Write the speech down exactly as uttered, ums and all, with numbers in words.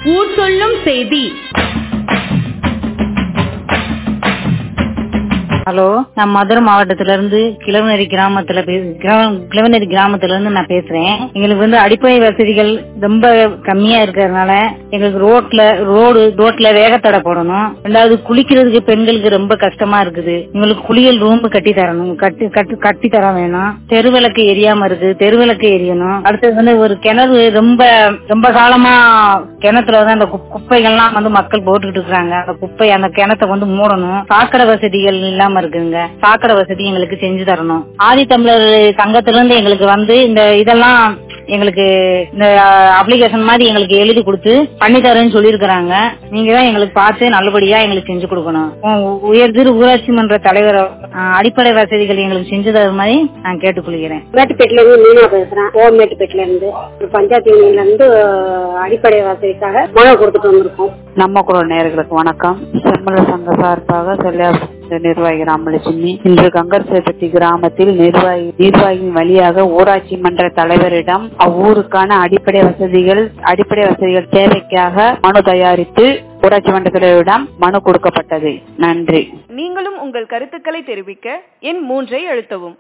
ஊர் சொல்லும் செய்தி. ஹலோ, நான் மதுரை மாவட்டத்தில இருந்து கிழவனேரி கிராமத்துல கிழவனேரி கிராமத்துல இருந்து நான் பேசுறேன். எங்களுக்கு வந்து அடிப்படை வசதிகள் ரொம்ப கம்மியா இருக்கிறதுனால எங்களுக்கு ரோட்ல ரோடு ரோட்ல வேகத்தடை போடணும். ரெண்டாவது குளிக்கிறதுக்கு பெண்களுக்கு ரொம்ப கஷ்டமா இருக்குது. எங்களுக்கு குளியல் ரூம் கட்டி தரணும், கட்டி கட்டி தர வேணும். தெருவிளக்கு எரியாம இருக்கு, தெருவிளக்கு எரியணும். அடுத்தது வந்து ஒரு கிணறு ரொம்ப ரொம்ப காலமா கிணத்துல வந்து அந்த குப்பைகள்லாம் வந்து மக்கள் போட்டுக்கிட்டு இருக்காங்க. அந்த குப்பை அந்த கிணத்தை வந்து மூடணும். சாக்கடை வசதிகள் இல்லாம இருக்குங்க. சாக்கடை வசதி எங்களுக்கு செஞ்சு தரணும். ஆதித்தமிழர் சங்கத்திலிருந்து எங்களுக்கு வந்து இந்த இதெல்லாம் எங்களுக்கு இந்த அப்ளிகேஷன் மாதிரி எங்களுக்கு எழுதி கொடுத்து பண்ணி தரேன்னு சொல்லியிருக்கிறாங்க. நீங்க தான் எங்களுக்கு பார்த்து நல்லபடியா எங்களுக்கு செஞ்சு கொடுக்கணும். உயர்திரு ஊராட்சி மன்ற தலைவர் அடிப்படை வசதிகள் எங்களுக்கு செஞ்சு தர மாதிரி நான் கேட்டுக்கொள்கிறேன். மேட்டுப்பேட்டில இருந்து மீனா பேசுறேன். ஓ மேட்டுப்பேட்டில இருந்து பஞ்சாயத்து யூனியன்ல இருந்து அடிப்படை வசதிக்காக மனு கொடுத்துட்டு வந்திருக்கோம். நம்ம குரல் நேயர்களுக்கு வணக்கம். செம்மல சங்க சார்பாக செல்ல நிர்வாகி ராமலட்சுமி. இன்று கங்கர்சேபட்டி கிராமத்தில் நிர்வாகி நிர்வாகியின் வழியாக ஊராட்சி மன்ற தலைவரிடம் அவ்வூருக்கான அடிப்படை வசதிகள் அடிப்படை வசதிகள் தேவைக்காக மனு தயாரித்து ஊராட்சி மன்ற தலைவரிடம் மனு கொடுக்கப்பட்டது. நன்றி. நீங்களும் உங்கள் கருத்துக்களை தெரிவிக்க எண் மூன்றை அழுத்தவும்.